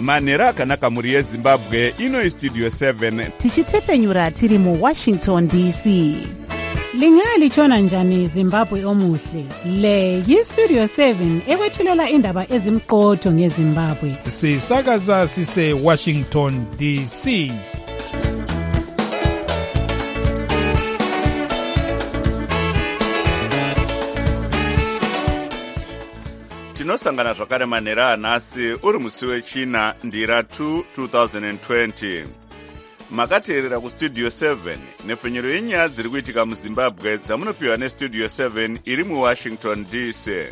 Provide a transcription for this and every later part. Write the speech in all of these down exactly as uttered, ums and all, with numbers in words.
manhero akanaka mhuri yezimbabwe. Ino Studio seven tichitepfenyura tiri muWashington D C. Lingalitshona njani Zimbabwe omuhle? Le yiStudio seven ekwethulela indaba ezimqotho ngeZimbabwe. Sisakaza sise Washington D C. tinosangana zvakare manhero anhasi uri musi wechina ndira two twenty twenty. Makateerera kuStudio seven nepfenyuro yenyaya dziri kuitika muZimbabwe dzamunopiwa neStudio seven iri muWashington D C.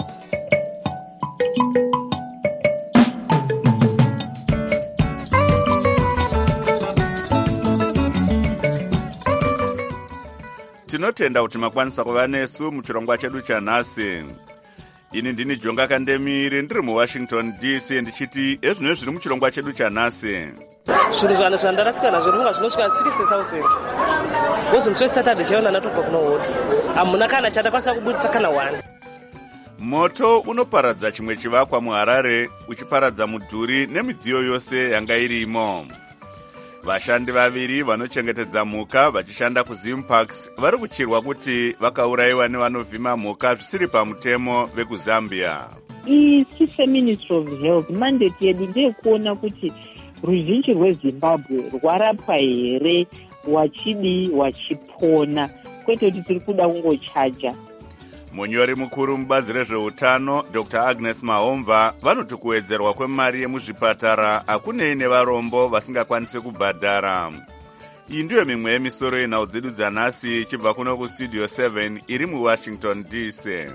Tinotenda kuti makwanisa kuva nesu muchirongwa chedu chanhasi. Ini ndini Jonga Kandemiri ndiri muWashington D C ndichiti ezvino zviri muchirongwa chedu chanhasi. Zvinhu zvana zvandaratsika nazvo runga zvinosvika sixty thousand. Wozi musi weSaturday chaona natobva kunohota. Hamuna kana chatakwanisa kubuditsa kana one. Moto unoparadza chimwe chivakwa muHarare uchiparadza mudhuri nemidziyo yose yanga irimo. Vashandi vaviri vanochengetedza mhuka vachishanda kuZimparks vari kuchirwa kuti vakaurayiwa nevanovhima mhuka zvisiri pamutemo vekuZambia. Isi Ministry of Health mandate yedu ndeyekuona kuti ruzhinji rweZimbabwe rwarapwa here, wachidi wachipona, kwete kuti tiri kuda kungochaja. Munyori mukuru mubazi rezveutano Doctor Agnes Mahomva vanoti kuwedzerwa kwemari yemuzvipatara hakunei nevarombo vasingakwanisi kubhadhara. Iyi ndiyo mimwe yemisoro yenhau dzedu dzanhasi ichibva kuno kuStudio seven iri muWashington D C.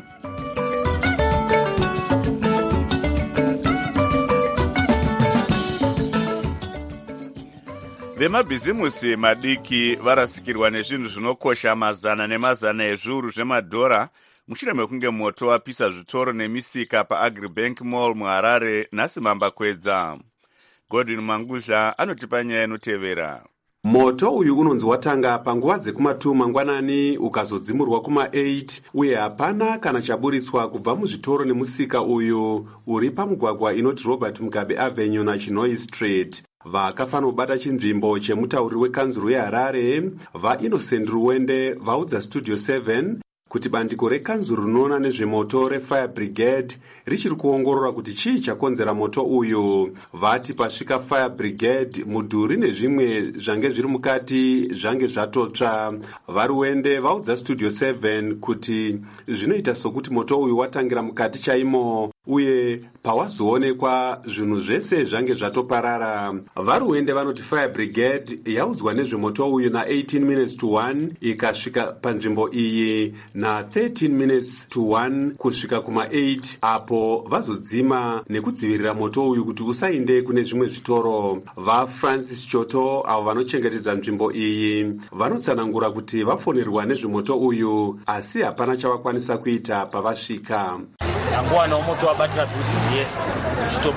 Vemabhizimusi madiki varasikirwa nezvinhu zvinokosha mazana nemazana ezviuru zvemadhora mushure mekunge moto wapisa zvitoro nemisika paAgribank Mall muHarare nhasi mambakwedza. Godwin Manguzha anotipa nyaya inotevera. Moto uyu unonzi watanga panguva dzekuma mangwanani ukazodzimurwa kuma eight uye hapana kana chaburitswa kubva muzvitoro nemusika uyu uri pamugwagwa inoti Robert Mugabe Avenue naChinoi Street. Vakafanira kubata chinzvimbo chemutauriri wekanzuru yeHarare vaInnocent Ruwende vaudza Studio seven kuti bandiko rekanzuru rinoona nezvemoto reFire Brigade richiri kuongorora kuti chii chakonzera moto uyu. Vati pasvika Fire Brigade mudhuri nezvimwe zvange zviri mukati zvange zvatotsva. Varuwende vaudza Studio seven kuti zvinoita sokuti moto uyu watangira mukati chaimo uye pawazoonekwa zvinhu zvese zvange zvatoparara. Varuwende vanoti Fire Brigade yaudzwa nezvemoto uyu na eighteen minutes to one ikasvika panzvimbo iyi na thirteen minutes to one kusvika kuma eight apo vazodzima nekudzivirira moto uyu kuti usainde kune zvimwe zvitoro. VaFrancis Choto avo vanochengetedza nzvimbo iyi vanotsanangura kuti vafonerwa nezvemoto uyu asi hapana chavakwanisa kuita pavasvika. Angwana moto wabatira kuti yes stop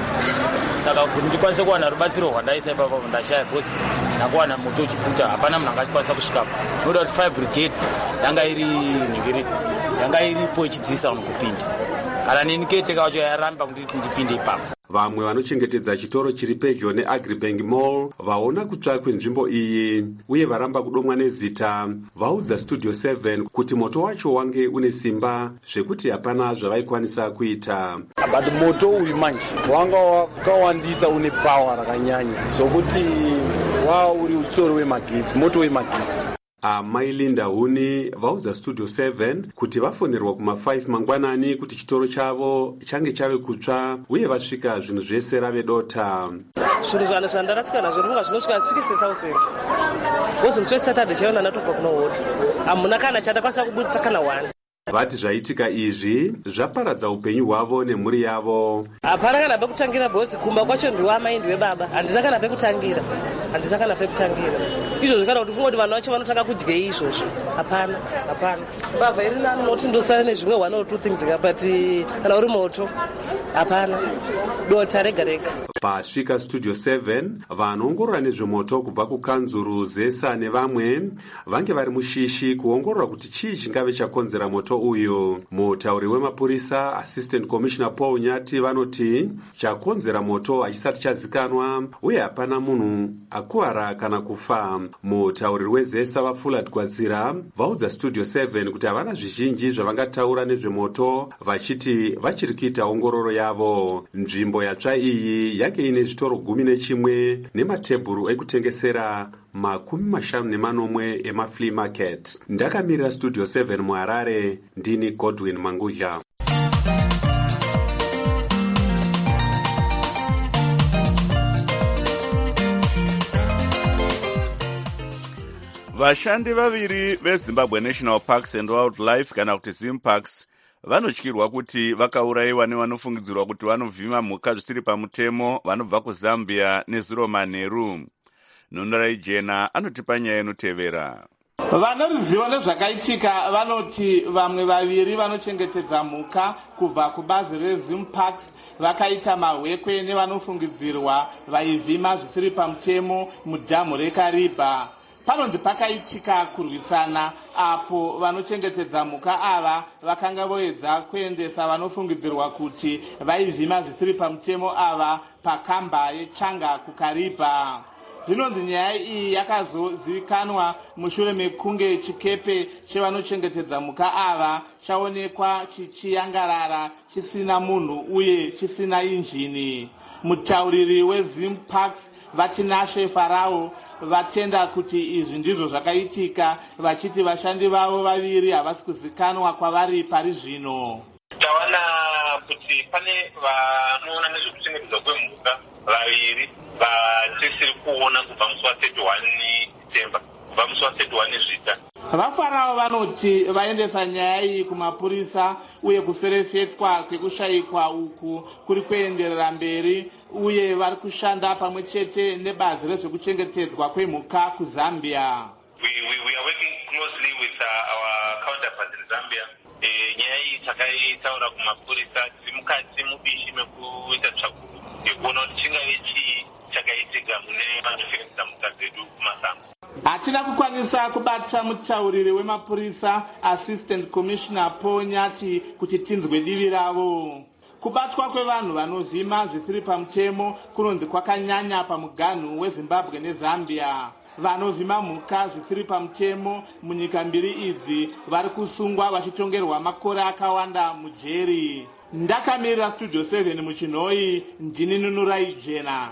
saka kuti ndikwanise kuwana rubatsiro rwandaisa ipapo ndashaya because ndakwana moto uchipfuta hapana munhu angakwanisa kusvika. Noda kuti Fire Brigade yanga iri ningiri yanga iripo ichidzisa unokupinda kana nini kete kacho yaramba kuti ndipinde ipapo. Vamwe vanochengetedza chitoro chiri pedyo neAgribank Mall vaona kutsva kwenzvimbo iyi uye varamba kudomwa nezita vaudza Studio seven kuti moto wacho wange une simba zvekuti hapana zvavaikwanisa kuita. But moto uyu manje wanga wakawandisa une power rakanyanya zvokuti wa uri utsoro wemagetsi moto wemagetsi. Amai Linda Huni vaudza Studio seven kuti vafonerwa kuma five mangwanani kuti chitoro chavo change chave kutsva uye vasvika zvinhu zvese rave dota. Zvinhu zvana zvandaratsika nazvo runga zvinosvika sixty thousand. Wozi musi weSaturday chaona natobva kunohota. Hamuna kana chatakwanisa kubuditsa kana one. Vati zvaitika izvi zvaparadza upenyu hwavo nemhuri yavo. Hapana kana pekutangira bosi kumba kwacho ndiwamai ndiwebaba. Handina kana pekutangira. Handina kana pekutangira. Izvozvo kana kuti ufunga kuti vanhu vacho vanotanga kudya izvozvo. Hapana, hapana. Baba iri nani noti ndosara nezvimwe one or two things but kana uri moto. Hapana. Dota rega rega. pasvika studio seven vanoongorora nezvemoto kubva kukanzuru zesa nevamwe vange vari mushishi kuongorora kuti chii chingave chakonzera moto uyu. Mutauri wemapurisa assistant commissioner Paul Nyati vanoti chakonzera moto hachisati chazikanwa uye hapana munhu akuwara kana kufa. Mutauri wezesa vaFullard Gwadzira vaudza studio seven kuti havana zvizhinji zvavangataura nezvemoto vachiti vachiri kuita ongororo yavo. Nzvimbo yatsva iyi yake ine zvitoro gumi nechimwe nematebhuru ekutengesera makumi mashanu nemanomwe emaflea market. Ndakamirira studio seven muHarare, ndini Godwin Mangudla. Vashandi vaviri veZimbabwe National Parks and Wildlife kana kuti Zimparks vanotyirwa kuti vakaurayiwa nevanofungidzirwa kuti vanovhima mhuka zvisiri pamutemo vanobva kuZambia nezuro manheru. Nhunurai Jena anotipa nyaya inotevera. Vanoruzivo nezvakaitika vanoti vamwe vaviri vanochengetedza mhuka kubva kubazi reZimparks vakaita mahwekwe nevanofungidzirwa vaivhima zvisiri pamutemo mudhamu reKariba. Panonzi pakaitika kurwisana apo vanochengetedza mhuka ava vakanga voedza kuendesa vanofungidzirwa kuti vaivhima zvisiri pamutemo ava pakamba yeChanga kuKariba. Zvinonzi nyaya iyi yakazozivikanwa mushure mekunge chikepe chevanochengetedza mhuka ava chaonekwa chichiyangarara chisina munhu uye chisina injini. Mutauriri weZimparks Vatinashe Farao vatenda kuti izvi ndizvo zvakaitika, vachiti vashandi vavo vaviri havasi kuzikanwa kwavari pari zvino. Tawana kuti pane vanoona nezvekuchengetedzwa kwemhuka vaviri vatisiri kuona kubva musi wa31 December kubva musi wa thirty-one Zvita. VaFarao vanoti vaendesa nyaya iyi kumapurisa uye kuferefetwa kwekushayikwa uku kuri kuenderera mberi uye vari kushanda pamwe chete nebazi rezvekuchengetedzwa kwemhuka kuZambia. We, we, we are working closely with uh, our counterparts in Zambia. E, nyaya iyi takaitaura kumapurisa tiri mukati mubishi mekuita tsvakurudzo yekuona kuti chingave chii chakaitika mune vanochengetedza mhuka dzedu kumasango. Hatina kukwanisa kubata mutauriri wemapurisa assistant commissioner Paul Nyati kuti tinzwe divi ravo. Kubatwa kwevanhu vanovhima zvisiri pamutemo kunonzi kwakanyanya pamuganhu weZimbabwe neZambia. Vanovhima mhuka zvisiri pamutemo munyika mbiri idzi vari kusungwa vachitongerwa makore akawanda mujeri. Ndakamirira studio seven muChinhoi, ndini Nunurai Jena.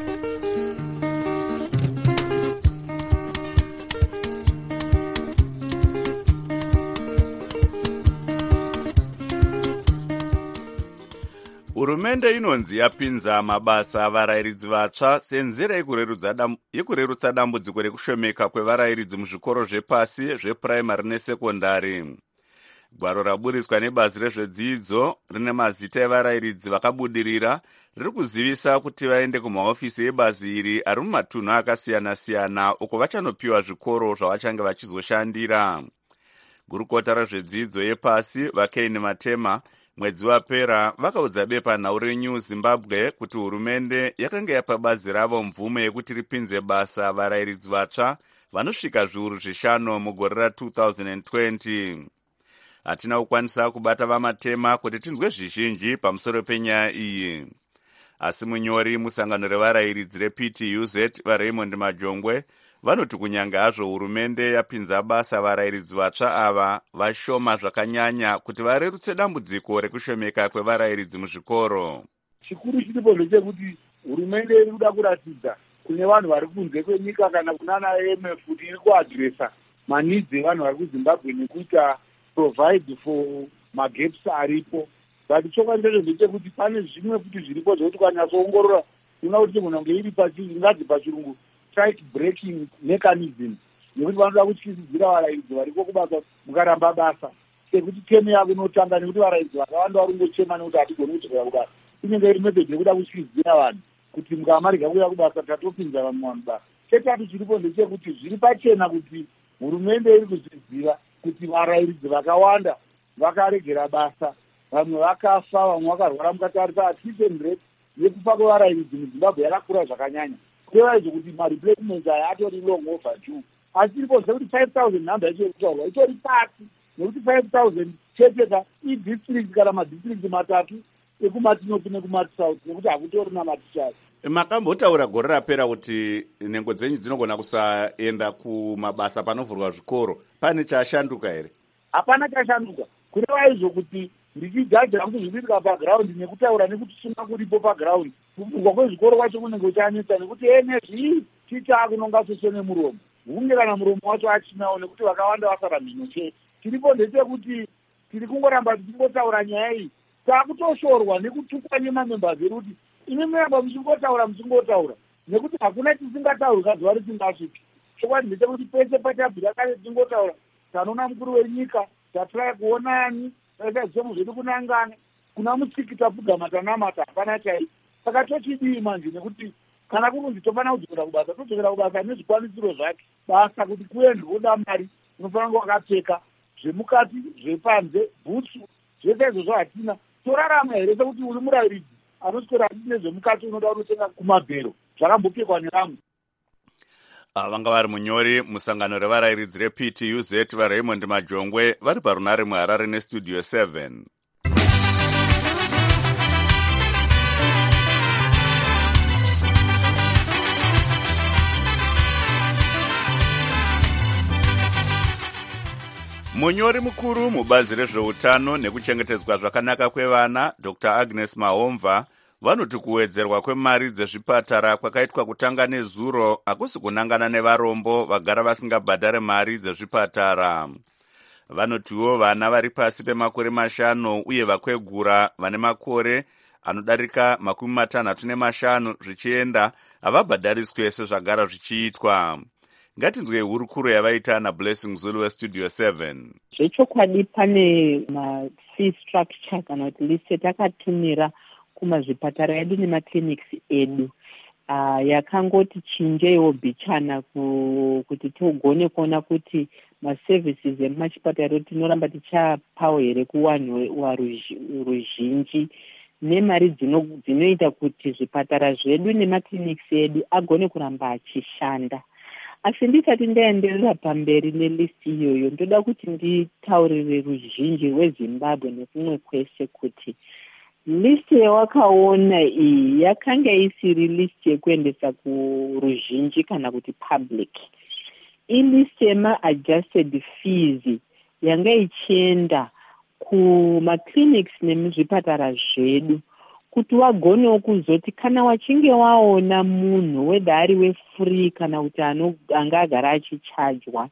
Hurumende inonzi yapinza mabasa avarayiridzi vatsva senzira yekurerutsa dambudziko rekushomeka kwevarayiridzi muzvikoro zvepasi zvepuraimari nesekondari. Gwaro raburitswa nebazi rezvedzidzo rine mazita evarayiridzi vakabudirira riri kuzivisa kuti vaende kumahofisi ebazi iri ari mumatunhu akasiyana-siyana uko vachanopiwa zvikoro zvavachange vachizoshandira. Gurukota rezvedzidzo yepasi vaKaini Matema mwedzi wapera vakaudza bepanhau reNew Zimbabwe kuti hurumende yakanga yapa bazi ravo mvume yekuti ripinze basa varayiridzi vatsva vanosvika zviuru zvishanu mugore ra two thousand twenty. Hatina kukwanisa kubata vaMatema kuti tinzwe zvizhinji pamusoro penyaya iyi. Asi munyori musangano revarayiridzi reP T U Z vaRaymond Majongwe vanoti kunyanga hazvo hurumende yapinza basa varayiridzi vatsva ava vashoma zvakanyanya kuti varerutse dambudziko rekushomeka kwevarayiridzi muzvikoro. Chikuru chiripo ndechekuti hurumende iri kuda kuratidza kune vanhu vari kunze kwenyika kana kunana M F kuti iri kuadresa manidzi evanhu vari kuZimbabwe nekuita provide for magaps aripo. But chokwadi ndechekuti pane zvimwe kuti zviripo zvokuti ukanyatsoongorora unoona kuti munhu ange iri pachi pachirungu strike breaking mechanism nekuti vanoda kutyisidzira varayiridzi variko kubasa mukaramba basa sekuti temu yavo inotanga nekuti varayiridzi vakawanda vari kungochema nekuti hatigoni kuchikira kubasa. Inenge iri method yekuda kutyisidzira vanhu kuti mukamarika kuuya kubasa tatopinza vanhu vanhu basa. Chetatu chiripo ndechekuti zviri pachena kuti hurumende iri kuzviziva kuti varayiridzi vakawanda vakaregera basa, vamwe vakafa, vamwe vakarwara mukatarisa at least rate yekufa kwevarayiridzi muzimbabwe yakakura zvakanyanya, kureva izvo kuti mareplacements aya atori long overdue. Asi tiripoziva kuti five thousand nhamba yacho yekutaurwa itori pasi, nekuti five thousand cheteka idistrict kana madistrict matatu ekumatinopi nekumatisouth, nekuti hakutori namatichari. Makambotaura gore rapera kuti nhengo dzenyu dzinogona kusaenda kumabasa panovhurwa zvikoro. Pane chashanduka here? Hapana chashanduka, kureva izvo kuti ndichijadza hangu zviriitika pagraundi nekutaura nekuti sina kuripo pagraundi, kuvhurwa kwezvikoro kwacho kunenge kuchanetsa nekuti enezvii tichaakunonga sese nemuromo hunge kana muromo wacho achinawo, nekuti vakawanda vasara mhino chete. Tiripo ndechekuti tiri kungoramba tichingotaura nyaya iyi, taakutoshorwa nekutukwa nemamembers edu kuti ine muramba muchingotaura muchingotaura, nekuti hakuna tisingatauri kazuva risingasviki. Chokwadi ndechekuti pese patabvira kare tichingotaura, tanoona mukuru wenyika, tatrai kuona ani, taita zvitemo zvedu kunangana, kuna mutsiki tapfugama tanamata, hapana chai. Saka tochidii manje, nekuti kana kunonzi tofanira kudzokera kubasa, todzokera kubasa nezvikwanisiro zvake. Basa kuti kuende kuoda mari, unofanira kunge wakapfeka zvemukati, zvepanze, bhutsu, zvese izvozvo hatina. Torarama here sekuti uri murayiridzi anoswera atine zvemukati unoda kunotenga kumabhero zvakambopfekwa nevamwe. Vanga vari munyori musangano revarayiridzi reP T U Z vaRaymond Majongwe vari parunare muHarare nestudio seven. Munyori mukuru mubazi rezveutano nekuchengetedzwa zvakanaka kwevana Doctor Agnes Mahomva vanoti kuwedzerwa kwemari dzezvipatara kwakaitwa kutanga nezuro hakusi kunangana nevarombo vagara vasingabhadhare mari dzezvipatara. Vanotiwo vana vari pasi pemakore mashanu uye vakwegura vane makore anodarika makumi matanhatu nemashanu zvichienda havabhadhariswe sezvagara zvichiitwa. Ngatinzwe hurukuro yavaita naBlessing Zulu westudio seven. Zvechokwadi pane mafee structure kana kuti list takatumira kumazvipatara edu nemaclinics edu uh, yakangoti chinjeiwo bichana ku, kuti tigone kuona kuti maservices emumachipatara tinoramba tichapawo here kuvanhu waruzhinji nemari dzinoita kuti zvipatara zvedu nemaclinics edu agone kuramba achishanda. Asi ndisati ndaenderera pamberi nelisti iyoyo, ndoda kuti nditaurire ruzhinji rweZimbabwe nekumwe kwese kuti listi yawakaona iyi yakanga isiri listi yekuendesa kuruzhinji kana kuti public. Ilisti yema-adjusted fees yanga ichienda kumaclinics nemuzvipatara zvedu kuti wagonewo kuzoti kana wachinge waona munhu wedha ari wefree kana kuti anga agara achichajwa,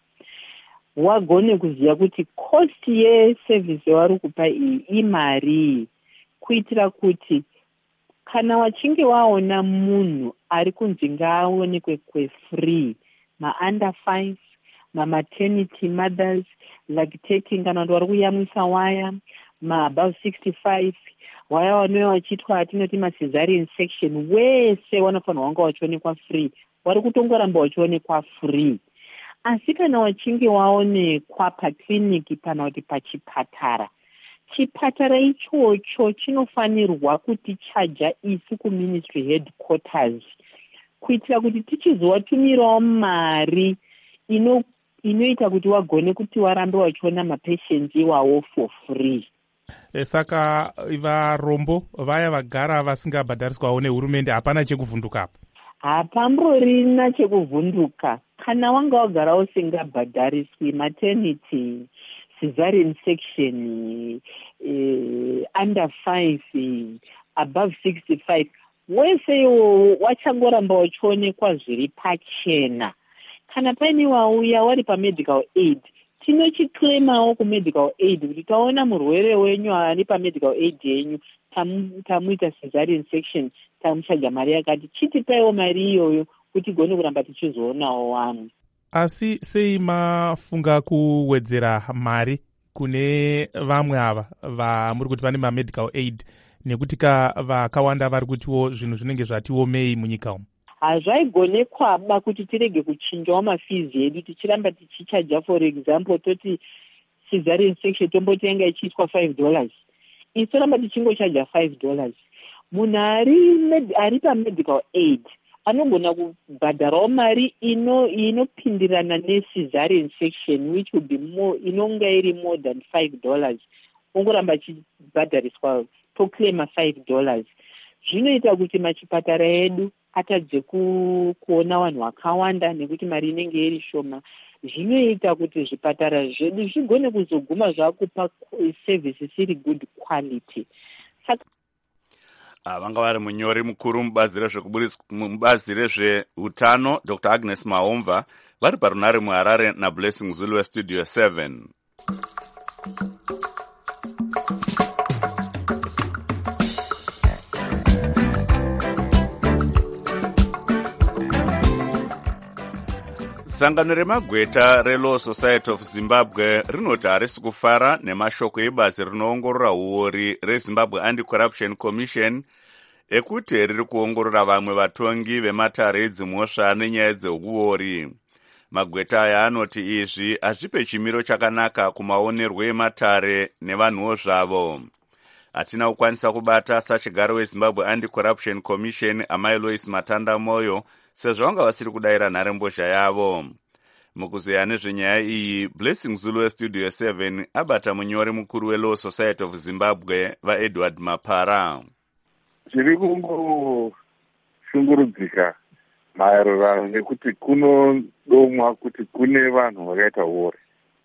wagone kuziva kuti cost yeservice yavari kupa iyi imari, kuitira kuti kana wachinge waona munhu ari kunzi ngaaonekwe kwefree, ma-under five, ma-maternity mothers, lactating kana kuti vari kuyamwisa waya, ma-above sixty-five, waya vanouya vachiitwa atinoti ma-cesarean section, wese wanofanirwa wanga wachionekwa free, wari kutongoramba wachionekwa free. Asi kana wachinge waonekwa paclinic kana kuti pachipatara, chipatara ichocho chinofanirwa kuti chaja isu kuministry headquarters, kuitira kuti tichizowatumirawo mari ino inoita kuti wagone kuti warambe wachiona mapatients iwawo for free. E, saka varombo vaya vagara vasingabhadhariswawo nehurumende hapana chekuvhunduka apa? Hapamborina chekuvhunduka. Kana wanga wagara usingabhadhariswi maternity, cesarean section, eh, under five, above sixty-five, wese iwo wachangoramba wachionekwa zviri pachena. Kana paine wauya wari pamedical aid, tinochiclaimawo kumedical aid kuti taona murwere wenyu ari pamedical aid yenyu, tamuita cesarean section, tamuchaja mari yakati, chitipaiwo mari iyoyo kuti gone kuramba tichizoonawo wamwe. Asi sei mafunga kuwedzera mari kune vamwe ava vamuri kuti vane mamedical aid, nekuti ka vakawanda vari kutiwo zvinhu zvinenge zvatiwo mei munyika umu? Hazvaigonekwaba kuti tirege kuchinjawo mafees edu tichiramba tichichaja. For example, toti cesarean section tomboti yanga ichiitwa five dollars, isu toramba tichingochaja five dollars. munhu ari med, ari pamedical aid anogona kubhadharawo mari inopindirana ino necesarean section which would be more inonga iri more than five dollars ongoramba achibhadhariswa toclaima five dollars. Zvinoita kuti machipatara edu atadze kuona vanhu vakawanda nekuti mari inenge iri shoma. Zvinoita kuti zvipatara zvedu zvigone kuzoguma zvakupa services iri good quality. Saka vanga vari munyori mukuru mubazi rezveutano Doctor Agnes Maomva vari parunare muHarare naBlessing Zulu weStudio seven. Sangano remagweta reLaw Society of Zimbabwe rinoti harisi kufara nemashoko ebazi rinoongorora uori reZimbabwe Anti-Corruption Commission ekuti riri kuongorora vamwe vatongi vematare edzimhosva nenyaya dzeuori. Magweta aya anoti izvi hazvipe chimiro chakanaka kumaonerwo ematare nevanhuwo zvavo. Hatina kukwanisa kubata sachigaro weZimbabwe Anti-Corruption Commission Amai Lois Matanda Moyo sezvo vanga vasiri kudayira nharembozha yavo. Mukuzeya nezvenyaya iyi, Blessing Zulu weStudio seven abata munyori mukuru weLaw Society of Zimbabwe vaEdward Mapara. Zviri kungoshungurudzika maererano nekuti kunodomwa kuti kune vanhu vakaita uori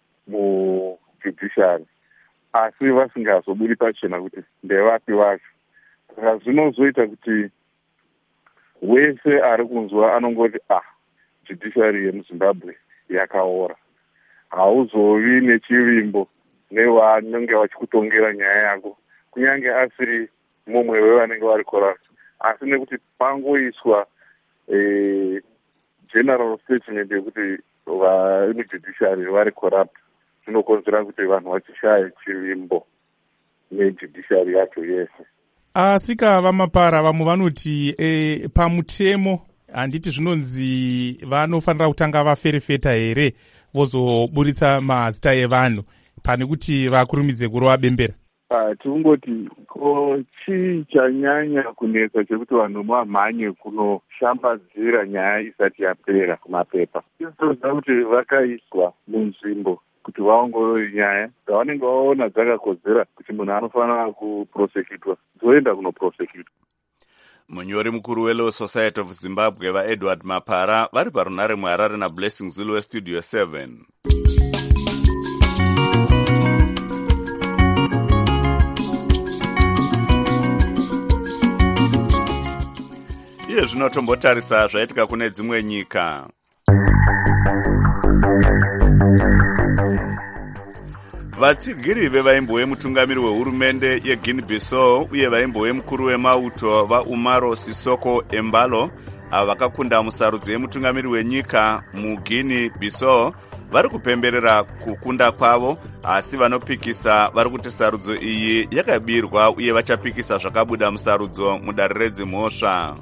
mujudiciary asi vasingazobudi pachena kuti ndevapi vacho. Saka zvinozoita kuti wese ari kunzwa anongoti ah judiciary yemuZimbabwe yakaora. Hauzovi nechivimbo nevanenge vachikutongera nyaya yako kunyange asiri mumwe wevanenge vari corrupt, asi nekuti pangoiswa e, general statement yekuti vemujudiciary vari corrupt zvinokonzera kuti vanhu vachishaye chivimbo nejudiciary yacho yese. Asika vaMapara vamwe vanoti e, pamutemo handiti zvinonzi vanofanira kutanga vaferefeta here vozoburitsa mazita evanhu pane kuti vakurumidze kurova bembera. Tingoti ko chii chanyanya kunetsa chekuti vanhu vamhanye kunoshambadzira nyaya isati yapera kumapepa. Izvozva kuti vakaiswa munzvimbo kuti vaongorore nyaya dzavanenge vaona dzakakodzera kuti munhu anofanira kuprosekutwa dzoenda kunoprosekutwa. Munyori mukuru weLaw Society of Zimbabwe vaEdward Mapara vari parunare muHarare naBlessing Zulu weStudio seven. Iye zvinotombotarisa zvaitika kune dzimwe nyika. Vatsigiri vevaimbo vemutungamiri wehurumende yeGuinea Bissau uye vaimbo vemukuru wemauto vaUmaro Sisoko Embalo ava vakakunda musarudzo yemutungamiri wenyika muGuinea Bissau vari kupemberera kukunda kwavo, asi vanopikisa vari kuti sarudzo iyi yakabirwa uye vachapikisa zvakabuda musarudzo mudare redzimhosva.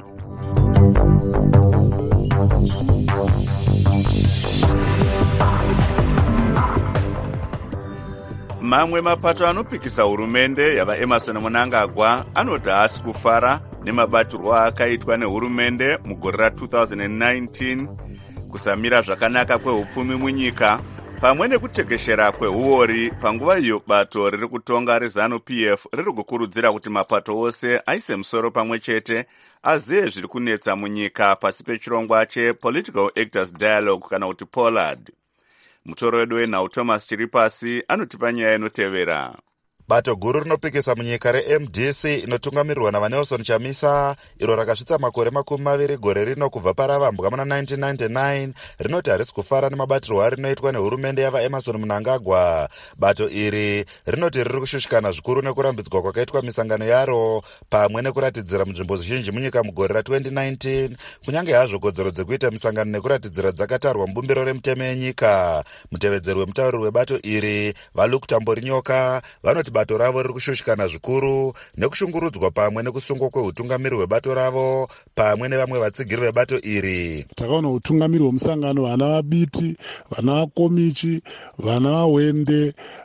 Mamwe mapato anopikisa hurumende yava Emerson Mnangagwa anoti haasi kufara nemabatirwo akaitwa nehurumende mugore ra two thousand nineteen kusamira zvakanaka kwehupfumi munyika pamwe nekutekeshera kweuori panguva iyo bato riri kutonga reZANU-P F riri kukurudzira kuti mapato ose aise musoro pamwe chete aziye zviri kunetsa munyika pasi pechirongwa chePolitical Actors Dialogue kana kuti POLAD. Mutoro wedu wenhau Thomas Chiripasi anotipa nyaya inotevera. Bato guru rinopikisa munyika reM D C inotungamirirwa naVaNelson Chamisa iro rakasvitsa makore makumi maviri gore rino kubva paravambwa muna nineteen ninety-nine rinoti harisi kufara nemabatirwo arinoitwa nehurumende yava Emerson Mnangagwa. Bato iri rinoti riri kushushikana zvikuru nekurambidzwa kwakaitwa misangano yaro pamwe nekuratidzira munzvimbo zhinji munyika mugore ra twenty nineteen kunyange hazvo kodzero dzekuita misangano nekuratidzira dzakatarwa mubumbiro remutemo yenyika. Mutevedzeri wemutauriri webato iri vaLuke Tamborinyoka vanoti bato ravo riri kushushikana zvikuru nekushungurudzwa pamwe nekusungwa kweutungamiri hwebato ravo pamwe nevamwe vatsigiri vebato iri. Takaona utungamiri hwemusangano vana vabiti, vana vakomichi, vana vawende,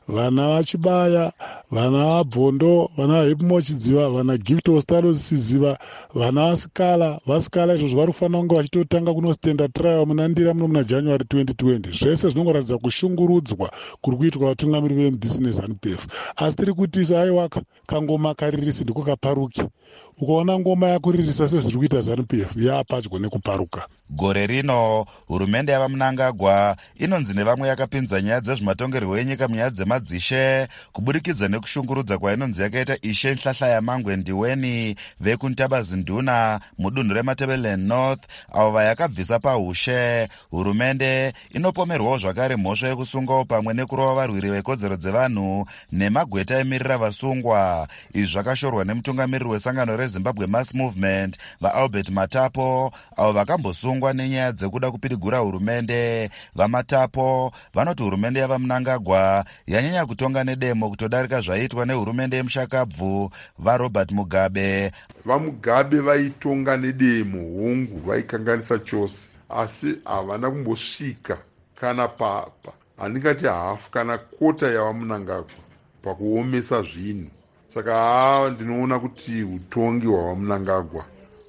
vana vachibaya, vana vabhondo, vana vahepmochidziva, vana gift ostarosiziva, vana vasikala vasikala izvozvo vari kufanira kunge vachitotanga kunostenda trial muna ndira muno muna january twenty twenty. Zvese zvinongoratidza kushungurudzwa kuri kuitwa vatungamiri veM D C neZANU P F. Asi tiri kuti aiwa kangoma karirisi ndiko kaparuki. Ukaona ngoma yakuririsa sezviri kuita ZANU P F yapadyo nekuparuka. Gore rino hurumende yava Mnangagwa inonzi nevamwe yakapinza nyaya dzezvematongerwo enyika munyaya dzemadzishe kuburikidza nekushungurudza kwainonzi yakaita Ishe Nhlahla yaMangwe Ndiweni vekuntabazinduna mudunhu reMatabeleland North avo vayakabvisa paushe. Hurumende inopomerwawo zvakare mhosva yekusungawo pamwe nekurova varwiri vekodzero dzevanhu nemagweta emirira vasungwa. Izvi zvakashorwa nemutungamiriri wesangano reZimbabwe Mass Movement vaAlbert Matapo avo vakambosungwa nenyaya dzekuda kupirigura hurumende. VaMatapo vanoti hurumende yava Mnangagwa yanyanya kutonga nedemo kutodarika zvaiitwa nehurumende yemushakabvu vaRobert Mugabe. VaMugabe vaitonga nedemo hongu, vaikanganisa chose, asi havana kumbosvika kana papa handingati hafu kana kota yava Mnangagwa pakuomesa zvinhu. Saka haa ndinoona kuti utongi hwava Mnangagwa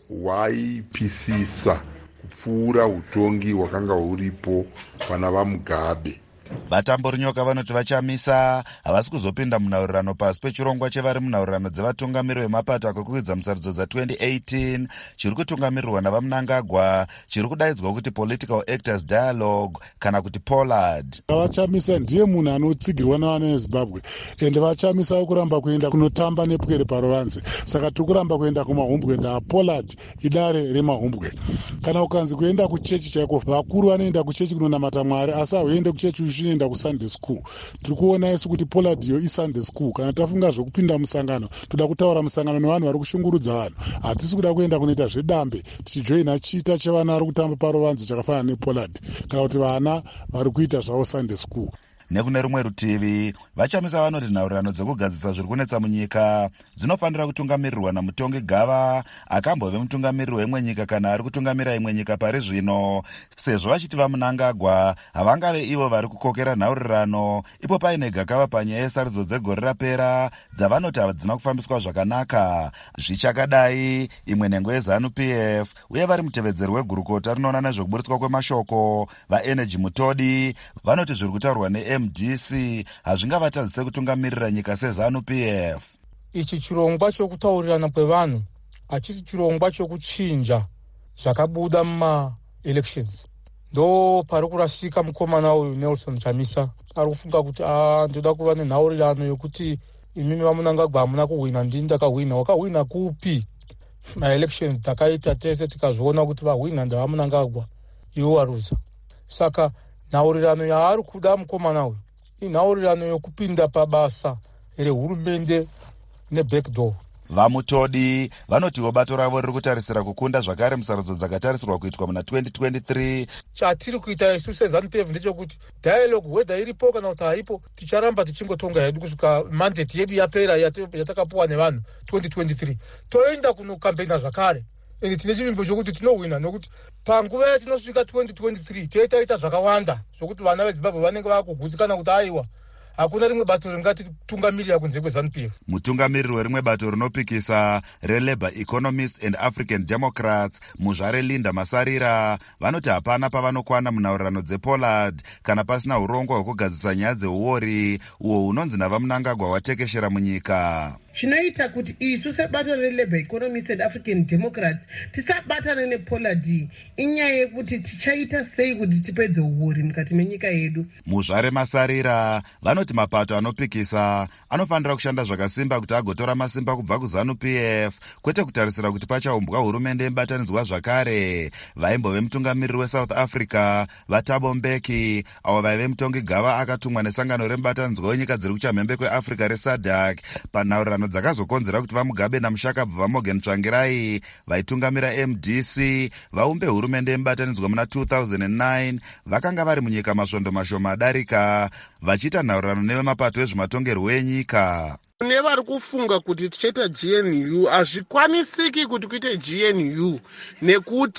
hwaipisisa kupfuura utongi hwakanga huripo pana vaMugabe. Vatambori nyoka vanoti vachamisa havasi kuzopinda munhaurirano pasi pechirongwa chevari munhaurirano dzevatungamiri vemapato akakwidza musarudzo dza-twenty eighteen chiri kutungamirirwa navaMnangagwa, chiri kudaidzwa kuti Political Actors Dialogue kana kuti Pollard. Vachamisa ndiye munhu anotsigirwa navana veZimbabwe ende vachamisa kuramba kuenda kunotamba nepwere parovanze. Saka tiri kuramba kuenda kumahombwe ndaPollard idare remahombwe. Kana ukanzi kuenda kuchechi chaiko vakuru vanoenda kuchechi kunonamata Mwari asi hauende kuchechi zvinoenda kuSunday school. Tiri kuona isu kuti Pollard iyo iSunday school. Kana tafunga zvokupinda musangano toda kutaura musangano nevanhu vari kushungurudza vanhu. Hatisi kuda kuenda kunoita zvedambe tichijoina chita chevana vari kutamba parovanze chakafanana nePollard kana kuti vana vari kuita zvavo Sunday school. Nekune rumwe rutivi vachamisa vanoti nhaurirano dzekugadzisa zviri kunetsa munyika dzinofanira kutungamirirwa namutongi gava akambove mutungamiriri wemwe nyika kana ari kutungamira imwe nyika pari zvino, sezvo vachiti vaMnangagwa havangave ivo vari kukokera nhaurirano ipo paine gakava panyaya yesarudzo dzegore rapera dzavanoti hadzina kufambiswa zvakanaka. Zvichakadai imwe nhengo yeZANU P F uye vari mutevedzeri wegurukota rinoona nezvekuburitswa kwemashoko vaEnergy Mutodi vanoti zviri kutaurwa ne M D C hazvingavatadzise kutungamirira nyika seZANU P F. Ichi chirongwa chokutaurirana kwevanhu hachisi chirongwa chokuchinja zvakabuda mumaelections. Ndo pari kurasika mukomana uyu Nelson Chamisa ari kufunga kuti ah ndoda kuva nenhaurirano yokuti imimi vaMnangagwa hamuna kuhwina ndini ndakahwina. Wakahwina kupi? Maelections takaita tese tikazviona kuti vahwina ndavaMnangagwa ivo waruza. Saka nhaurirano yaari kuda mukomana uyu inhaurirano yokupinda pabasa rehurumende nebackdoor. VaMutodi vanotiwo bato ravo riri kutarisira kukunda zvakare musarudzo dzakatarisirwa kuitwa muna twenty twenty-three. Chatiri kuita isu seZANU P F ndechekuti dialogue whether iripo kana kuti haipo ticharamba tichingotonga hedu kusvika mandate yedu yapera yatakapuwa nevanhu twenty twenty-three. Toenda kunokampeina zvakare ende tine chivimbo chokuti tinohwina nokuti panguva yatinosvika twenty twenty-three toitaita zvakawanda zvokuti vana veZimbabwe vanenge vakugutsikana kuti aiwa hakuna rimwe bato ringatitungamirira kunze kweZANU P F. Mutungamiriri werimwe bato rinopikisa reLabour Economists and African Democrats muzvare Linda Masarira vanoti hapana pavanokwana munhaurirano dzePollard kana pasina urongwa hwekugadzisa nyaya dzeuori uwo hunonzi navaMnangagwa watekeshera munyika. Zvinoita kuti isu sebato reLabour Economists and African Democrats tisabatane nePollard inyaya yekuti tichaita sei kuti tipedze uori mukati menyika yedu. Muzvare Masarira vanoti mapato anopikisa anofanira kushanda zvakasimba kuti agotora masimba kubva kuZANU P F kwete kutarisira kuti pachaumbwa hurumende yemubatanidzwa zvakare. Vaimbove mutungamiriri weSouth Africa vaThabo Mbeki avo vaive mutongi gava akatumwa nesangano remubatanidzwa wenyika dziri kuchamhembe kweAfrica reSADC panhaurirano dzakazokonzera kuti vaMugabe namushakabvu vaMorgan Tsvangirai vaitungamira M D C vaumbe hurumende yemubatanidzwa muna two thousand nine vakanga vari munyika masvondo mashoma adarika vachiita nhaurirano nevemapato ezvematongerwo enyika. Kune vari kufunga kuti tichaita G N U hazvikwanisiki kuti kuite G N U nekuti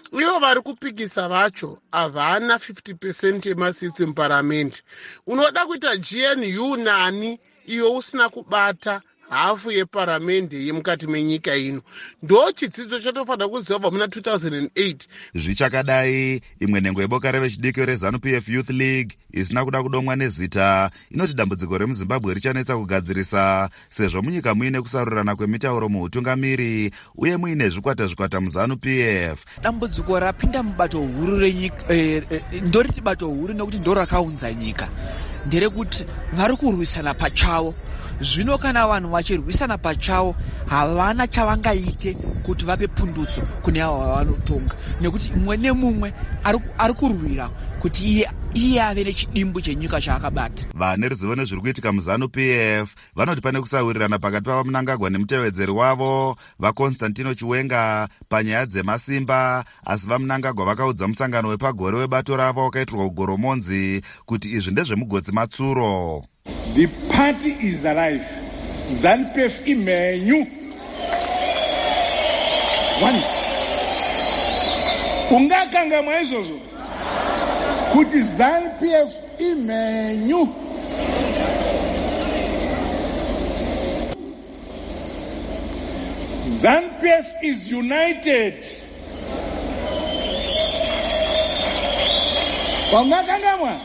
ivo vari kupikisa vacho havana fifty percent yemasitsi muparamende. Unoda kuita G N U nani iyo usina kubata hafu yeparamende yemukati menyika ino. Ndo chidzidzo chatofanira kuziva kubva muna two thousand eight. Zvichakadai, imwe nhengo yeboka revechidiki reZANU P F Youth League isina kuda kudomwa nezita inoti dambudziko remuZimbabwe richanetsa kugadzirisa sezvo munyika muine kusarurana kwemitauro muutungamiri uye muine zvikwata zvikwata muZANU P F. Dambudziko rapinda mubato huru renyika eh, eh, ndoriti bato huru nekuti ndo rakaunza nyika nderekuti vari kurwisana pachavo. Zvino kana vanhu vachirwisana pachavo havana chavangaite kuti vape pundutso kune avo vavanotonga, nekuti mumwe nemumwe ari kurwira kuti iye iye ave nechidimbu chenyika chaakabata. Vane ruzivo nezviri kuitika muZANU P F vanoti pane kusawirirana pakati pava Mnangagwa nemutevedzeri wavo vaConstantino Chiwenga panyaya dzemasimba, asi vaMnangagwa vakaudza musangano wepagore webato ravo wakaitirwa kugoromonzi kuti izvi ndezvemugotsi matsuro. The party is alive. ZANU P F imenyu. One. Ungakanga mwaizvozvo kuti ZANU P F imenyu. ZANU P F is united. Ungakanga mwa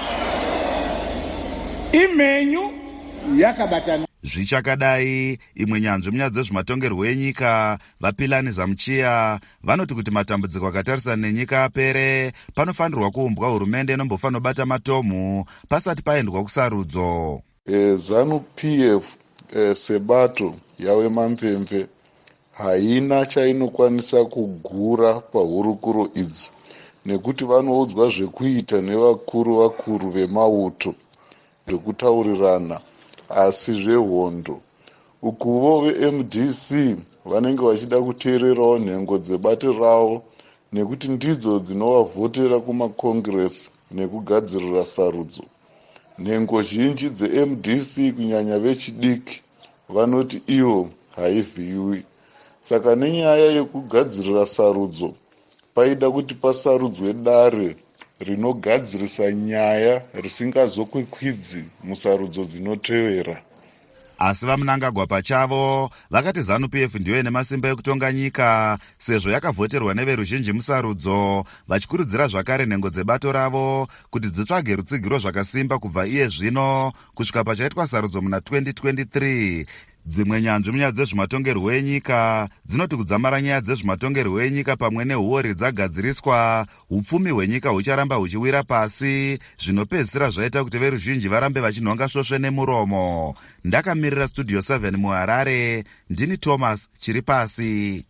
imenyu yakabatana. Zvichakadai, imwe nyanzvi munyaya dzezvematongerwo enyika vaPilani Zamchiya vanoti kuti matambudziko akatarisana nenyika apere panofanirwa kuumbwa hurumende inombofanira bata matomhu pasati paendwa kusarudzo. E, ZANU P F e, sebato yawe mampemve haina chainokwanisa kugura pahurukuro idzi nekuti vanoudzwa zvekuita nevakuru vakuru vemauto zvekutaurirana asi zvehondo. Ukuvo veM D C vanenge vachida kuteererawo nhengo dzebati ravo nekuti ndidzo dzinovavhotera kumakongresi nekugadzirira sarudzo. Nhengo zhinji dzeM D C kunyanya vechidiki vanoti ivo haivhiwi. Saka nenyaya yekugadzirira sarudzo paida kuti pasarudzwe dare rinogadzirisa nyaya risingazokwikwidzi musarudzo dzinotevera. Asi vaMnangagwa pachavo vakati ZANU P F ndiyo ine masimba ekutonga nyika sezvo yakavhoterwa neveruzhinji musarudzo, vachikurudzira zvakare nhengo dzebato ravo kuti dzitsvage rutsigiro zvakasimba kubva iye zvino kusvika pachaitwa sarudzo muna twenty twenty-three. Dzimwe nyanzvi munyaya dzezvematongerwo enyika dzinoti kudzamara nyaya dzezvematongerwo enyika pamwe nehuori dzagadziriswa, upfumi hwenyika hucharamba huchiwira pasi, zvinopedzisira zvaita kuti veruzhinji varambe vachinhonga svosve nemuromo. Ndakamirira Studio seven muHarare, ndini Thomas chiri pasi.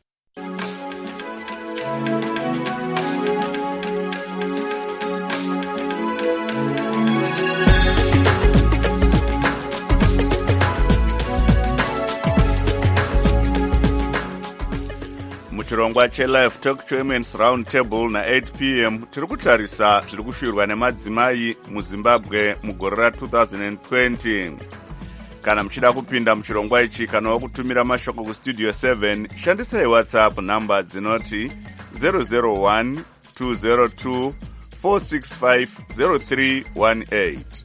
Chirongwa cheLive Talk Women's Round Table na eight p m tiri kutarisa zviri kushirwa nemadzimai muZimbabwe mugore ra two thousand twenty. Kana muchida kupinda muchirongwa ichi kana wakutumira mashoko kuStudio seven, shandisai WhatsApp namba dzinoti zero zero one two zero two four six five zero three one eight.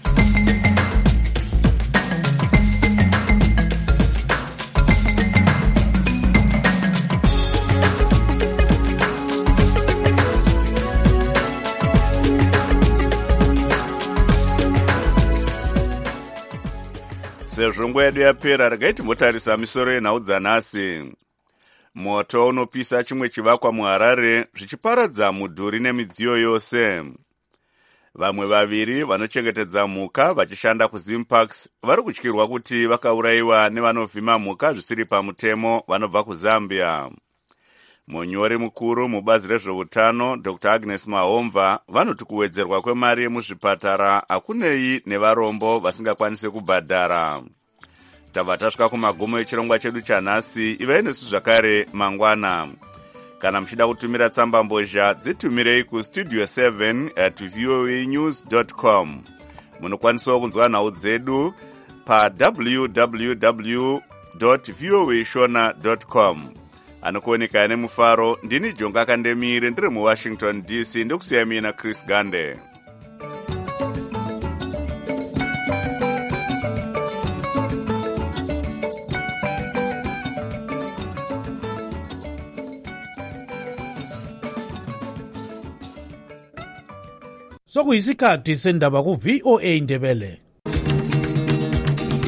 Sezvo nguva yedu yapera, regai timbotarisa misoro yenhau dzanhasi. Moto unopisa chimwe chivakwa muHarare zvichiparadza mudhuri nemidziyo yose. Vamwe vaviri vanochengetedza mhuka vachishanda kuZimparks vari kutyirwa kuti vakaurayiwa nevanovhima mhuka zvisiri pamutemo vanobva kuZambia. Munyori mukuru mubazi rezveutano Doctor Agnes Mahomva vanoti kuwedzerwa kwemari yemuzvipatara hakunei nevarombo vasingakwanisi kubhadhara. Tabva tasvika kumagumo echirongwa chedu chanhasi. Ivai nesu zvakare mangwana. Kana muchida kutumira tsamba mbozha dzitumirei kustudio seven at voanews dot com. Munokwanisawo kunzwa nhau dzedu pa w w w dot voashona dot com. anokuoneka nemufaro. Ndini Jonga Kandemire ndiri muWashington D C ndokusiya mina Chris Gande. Sokuyisikhathi sendaba ku V O A Ndebele.